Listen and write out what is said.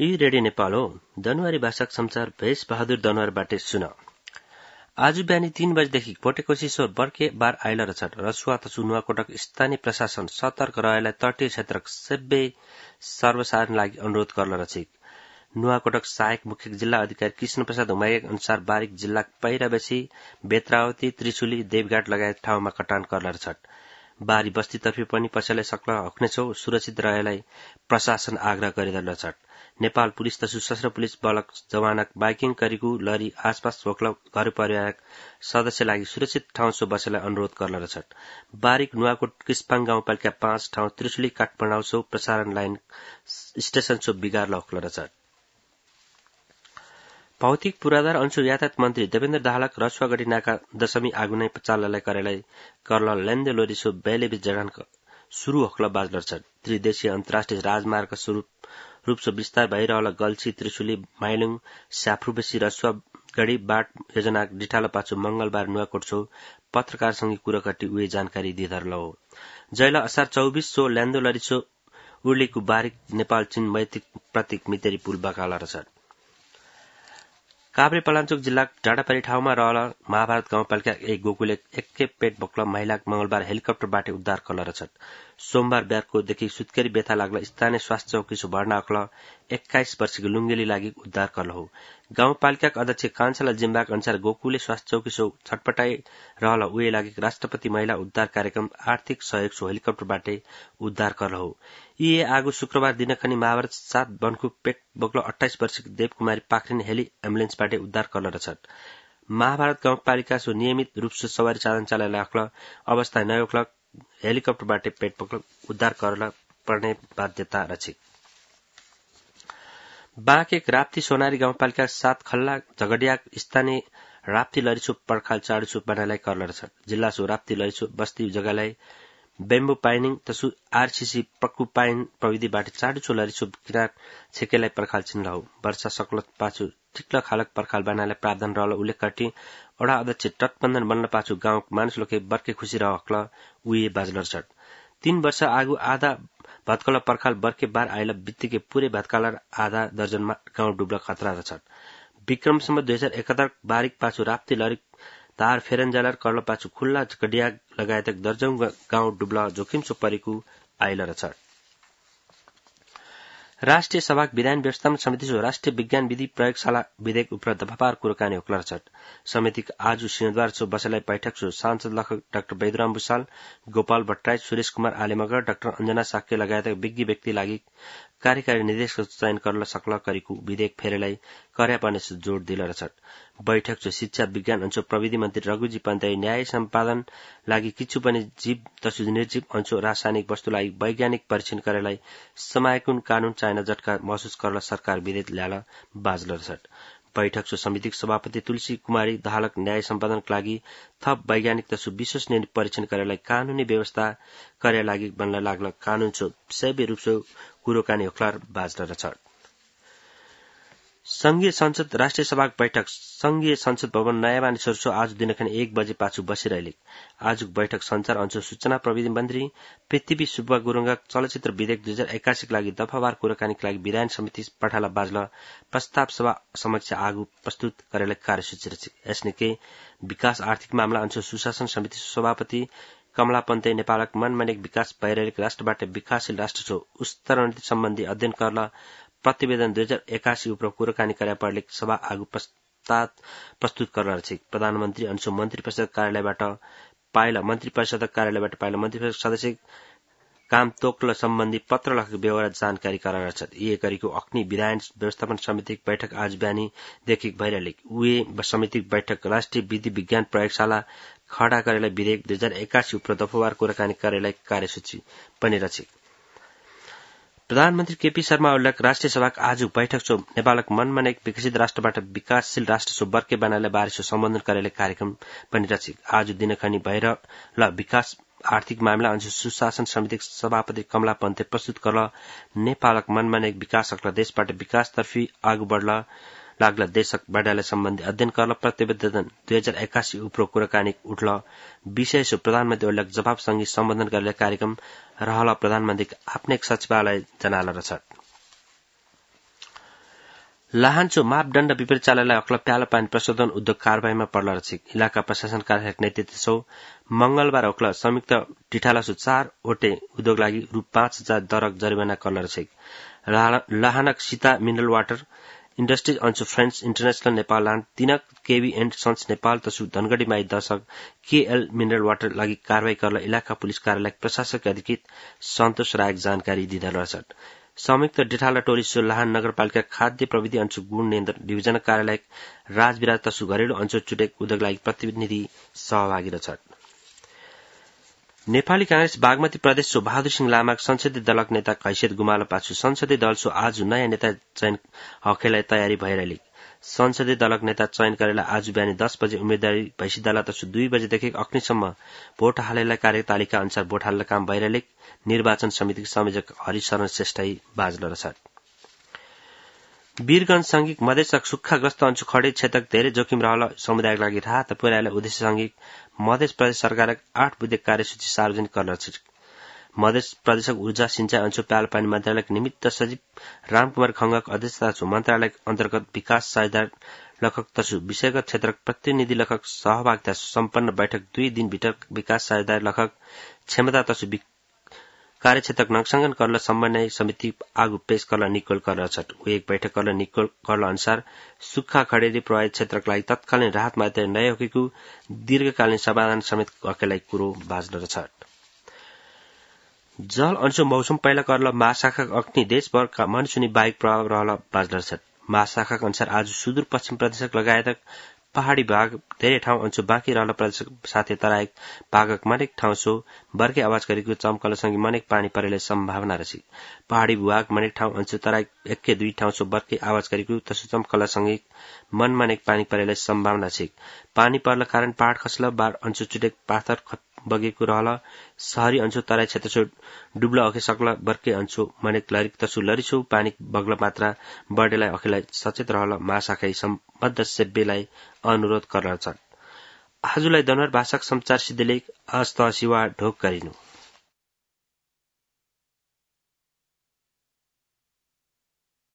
यी रेडियो नेपाल हो। दनुवारी भाषाक समाचार भेष बहादुर दनुवारबाटै सुन। आज बिहानी 3 बजेदेखि भोटेकोशी सो बर्के बार आइल रछट। रसुवा तसु नुवाकोटक स्थानीय प्रशासन सतर्क रहेलाई तटीय क्षेत्रक सबै सर्वसाधारण लागि अनुरोध गर्ल रछिक। नुवाकोटक सहायक मुख्य जिल्ला अधिकारी कृष्ण प्रसाद हुमाइक अनुसार बारिक जिल्लाक पैराबेसी, बेत्रावती, त्रिशुली, देवघाट लगायत ठाउँमा कटान गर्ल रछट। बारी बस्तीतर्फी पनि पछिल्लै सक्ल हक्नेछौ सुरक्षित रहेलाई प्रशासन आग्रह गरिरहल रछट। नेपाल पुलिस तसु सशस्त्र पुलिस बलक जवानक बाइकिङ करिगु लरी आसपास वक्ल घर परिवारक सदस्य लागि सुरक्षित ठाउँ सो बसेलाई अनुरोध गर्ल रछट। बारिक नुवाकोट किस्पाङ गाउँपालिका 5 ठाउँ त्रिशुली काठमाडौँ सो प्रसारण लाइन स्टेशन सो बिगार लखल रछट। भौतिक पूर्वाधार अंशु यातायात मन्त्री देवेन्द्र दाहालक रसुवागढी नाका दशमी आगुनै चाललाई करेलाई कर्ल लेन्दे लोरिसो बेलेबी जडान शुरू हक्ल बाजलर छ। त्रिदेशीय अन्तर्राष्ट्रिय राजमार्ग रूपसो विस्तार भइरहल गल्छी त्रिशुली माइलुङ स्याफ्रुबेसी रसुवागढी बाट योजना डिठालो पाछु मंगलबार नुवाकोट छौ पत्रकारसँगै कुराकाटी उही जानकारी दिधरल हो। जैला असार 24 सो लेन्दो लरिसो उर्लीको बारिक नेपाल चीन मैत्रिक प्रतीक मितेरी पुल बकाला रछ। काभ्रे पलाञ्चोक जिल्ला डाँडापारी ठाउँमा रहल महाभारत गाउँपालिका एक गोकुले एकै पेट बोक्ल महिला मंगलबार हेलिकप्टरबाट उद्धार कल रछट। सोमबार बिहारको देखि सुत्केरी व्यथा लाग्ला स्थानीय स्वास्थ्य चौकी सो भर्ना अक्ल 21 वर्षको लुङ्गेली लागि उद्धार कल हो। गाउँपालिकाका अध्यक्ष कान्छालाल जिम्बाक अनुसार गोकुले स्वास्थ्य चौकी सो छटपटाई रहल उही लागि राष्ट्रपति महिला उद्धार कार्यक्रम आर्थिक सहयोग सो हेलिकप्टरबाट उद्धार कल हो। यी आगो शुक्रबार दिनखनी महाभारत 7 वनको पेट बोक्लो 28 वर्षको देवकुमारी पाखरिन हेली एम्बुलेन्सबाट उद्धार कल रछट। महाभारत गाउँपालिका सो नियमित रूपसे सवारी साधन चलाइला अक्ल अवस्था नयोक्ल हेलिकप्टरबाट पेट बोक्लो उद्धार करला पर्ने बाध्यता रछिक। बाँकेक राप्ती सोनारी गाउँपालिका 7 खल्ला झगडिया स्थानीय राप्ती लरिसो पर्खाल चाडुसो बनाइलाई करल रछ। जिल्ला सो राप्ती लरिसो बस्ती जगालाई बेम्बु पाइनिङ तसु आरसीसी पक्कु पाइन प्रविधिबाट चाडुसो लरिसो किनार छेकेलाई पर्खाल चिन्ह हो। वर्षा सक्ल पाछु ठिक्ल खालक पर्खाल बनाइलाई प्रावधान रहल उल्लेख गरी वडा अध्यक्ष तटबन्धन बन्न पाछु गाउँको मानिस लोके बर्के खुशी रहक्ल उही बाजलर छ। 3 वर्ष आगु आधा भत्कल पर्खाल बर्के बार आइल बित्तिकै पुरै भत्कालर आधा दर्जनमा गाउँ डुब्ल खतरा रछ। विक्रमसम्म 2071 बारिक पाछु राप्ती लरिक तार फेरन्जालर कर्ल पाछु खुल्ला गडिया लगायत दर्जौं गाउँ डुब्ल जोखिम सो परेको आइल रछ। राष्ट्रिय सभाक विधान व्यवस्थापन समिति सो राष्ट्रिय विज्ञान विधि प्रयोगशाला विधेयक उप दफाबार कुराकानी होक्ल रछ। समितिक आज सिंहद्वार सो बसेलाई बैठक सो सांसद लेखक डाक्टर बैदुराम भुसाल, गोपाल भट्टराई, सुरेश कुमार आलेमगर, डाक्टर अंजना साक्य लगायत विज्ञ व्यक्ति लागि कार्यकारी निर्देशक चयन गर्न सक्ल करिको विधेयक फेरेलाई कर्या पर्ने जोड़ दिल रछ। बैठक सो शिक्षा विज्ञान अंशो प्रविधि मन्त्री रघुजी पन्तले न्याय सम्पादन लागि किछु पनि जीव तसु निर्जीव अंशो रासायनिक वस्तु लागि वैज्ञानिक परीक्षण गरेलाई समायकुन कानून चाइना झटका महसुस गर्न सरकार विधेयक ल्याला बाजलर छ। बैठक सो समितिक सभापति तुलसी कुमारी दाहालक न्याय सम्पादनका लागि थप वैज्ञानिक तसु विश्वसनीय परीक्षण गरेलाई कानूनी व्यवस्था कार्य लागि बन्न लाग्ल कानून सो सबै रूप सो कुरोकानी होक्लर बाजलर छ। संघीय संसद राष्ट्रिय सभाक बैठक संघीय संसद भवन नयाँ मानिसहरु सो आज दिनखनि 1 बजे पाछु बसिरहेलिक। आजुक बैठक संचार अंश सूचना प्रविधि मन्त्री पृथ्वी सुब्बा गुरुङका चलचित्र विधेयक 2081 लागि दफावार कुराकानीका लागि विधान समिति पठाला बाजल प्रस्ताव सभा समक्ष आगु प्रस्तुत गरेलाई कार्यसूची रची। यसनिकै विकास आर्थिक मामला अंश सुशासन समिति सभापति कमला पन्ते नेपालक मनमानिक विकास भइरहेको राष्ट्रबाट विकासशील राष्ट्र सो उत्तरणनीति सम्बन्धी अध्ययन गर्न प्रतिवेदन 2081 उप कुराकानी कार्य पर्ने सभा आगु प्रस्ताव प्रस्तुत गर्न छ। प्रधानमन्त्री अंशु मन्त्री परिषद कार्यालयबाट पाइला मन्त्री परिषद कार्यालयबाट पाइला मन्त्री परिषद सदस्य काम तोक्ल सम्बन्धी पत्र लेखेको व्यवहार जानकारी गराएर छ। यही गरेको अग्नि विधान व्यवस्थापन समितिक बैठक आज बिहानी देखि भइरहेको उही समितिक बैठक राष्ट्रिय विधि विज्ञान प्रयोगशाला खडा गरेलाई विधेयक 2081 उप दफावार कुराकानी कार्यालय कार्यसूची पनि रची। प्रधानमन्त्री केपी शर्मा ओलीक राष्ट्रिय सभाको आज बैठक सो नेपालक मनमा एक विकसित राष्ट्रबाट विकासशील राष्ट्र सो बर्के बनाइलाई बारे सो सम्बोधन गरेले कार्यक्रम पनि रची। आज दिनखनि भएर ल विकास आर्थिक मामला अंश सुशासन समिति सभापति कमला पन्ते प्रस्तुत गर्न नेपालक मनमा एक विकासक देशबाट विकासतर्फी आगु बढ्ला लाग्ला देशक बढाइलाई सम्बन्धी अध्ययन गर्न प्रतिवेदन 2081 उपरो कुराकानी उठ्ल विषय सो प्रधानमन्त्री ओलीक जवाबसँगै सम्बोधन गर्ने कार्यक्रम रहल प्रधानमन्त्री आफ्नै सचिवालय जनाल रछ। लाहान्चो मापदण्ड विपरीत चाललाई अक्ल प्यालो पानी प्रशोधन उद्योग कारबाहीमा पर्ल रछिक इलाका प्रशासन कार्यालय नेतृत्व छौ मंगलबार अक्ल संयुक्त डिठालासु 4 ओटे उद्योग लागि रु 5000 दरक जरिवाना कर्ल रछिक लाहानक सीता मिनरल वाटर इन्डस्ट्रीज अन्चु फ्रेन्ड्स इन्टरनेशनल नेपाल लाहान तिनक केवी एन्ड सन्स नेपाल तसु धनगढ़ी माई दशक केएल मिनरल वाटर लागि कारवाही गर्न इलाका पुलिस कार्यालय प्रशासक अधिकृत सन्तोष रायक जानकारी दिँदा रहेछ संयुक्त डिठाला टोलिसो लाहान नगरपालिका खाद्य प्रविधि अंचु गुण नियन्त्रण डिभिजन कार्यालय राजविराज तसु घरेलु अंचु चुटेक उद्योग लागि प्रतिनिधि सहभागी रहेछ नेपाली कांग्रेस बागमती प्रदेशको बहादुर सिंह लामाक संसदीय दलक नेता हैसियत गुमाल पाछु संसदीय दलसो आज नयाँ नेता चयन हकेलाई तयारी भइरहेली संसदीय दलक नेता चयन गरेर आज बिहान 10 बजे उम्मेदवारी भइसिदाला तसु 2 बजेदेखि अग्निसम्म भोट हालेलाई कार्यतालिका अनुसार भोट हाल्न काम भइरहेले निर्वाचन समितिका संयोजक हरिशरण श्रेष्ठई बाजल रहेछ वीरगंज सांघिक मधेसक सुक्खाग्रस्त अंचु खडे क्षेत्रक धेरै जोखिम रहल समुदायका लागि राहत पुर्याएला उद्देश्य सांघिक मधेस प्रदेश सरकारक 8 बुद्धे कार्यसूची सार्वजनिक गर्न छ मधेस प्रदेशक ऊर्जा सिंचाई अंचु प्यालपानी मन्त्रालयका निमित्त सचिव रामकुमार खंगक अध्यक्षता छु मन्त्रालय अन्तर्गत विकास साझेदार लेखक तसु विषयगत क्षेत्रक प्रतिनिधि लेखक सहभागिता सम्पन्न बैठक 2 दिन भित्र विकास साझेदार लेखक क्षमता तसु कार्यक्षेत्रक नक्संगन गर्न समन्वय समिति आगु पेश गर्न निकोल गर्न छ एक बैठक गर्न निकोल गर्न अनुसार सुक्खा खडेरी प्रभावित क्षेत्रका लागि तत्कालीन राहत मात्र नयोगीको दीर्घकालीन समाधान समेत हकेलाई कुरो बाज्न रहेछ जल अंशु मौसम पहिला कर्ल महाशाखा अग्नि देशभरका मनसुनी बाहेक प्रभाव रहल बाज्न रहेछ महाशाखा अनुसार आज सुदूर पश्चिम प्रदेशक लगायत पहाड़ी भाग धेरै ठाउँ अंशु बाँकी रहल प्रदेश साथै तराई भागक मनेक ठाउँ सो बर्के आवाज गरेको चम्कलसँगै मनेक पानी परेले सम्भावना रहेछ पहाड़ी भूभाग मनेक ठाउँ अंशु तराई एकै 2 ठाउँ सो बर्के आवाज गरेको तसु चम्कलसँगै मनेक पानी परेले सम्भावना छ पानी पर्ल कारण पहाड़ खस्ल बार अंशु चुटेक पाथर बगेको रहल शहरी अंशु तराई क्षेत्र सो डुब्ल अखे सक्ल बर्के अंशु मनेक लरिक तसु लरिसो पानी बग्ल मात्रा बढेलाई अखेलाई सचेत रहल महाशाखा सम्बद्ध सेब्यलाई अनुरोध गर्न छ आजलाई दनवर भाषाक समाचार सिद्धलेख हस्त शिवा ढोक गरिनु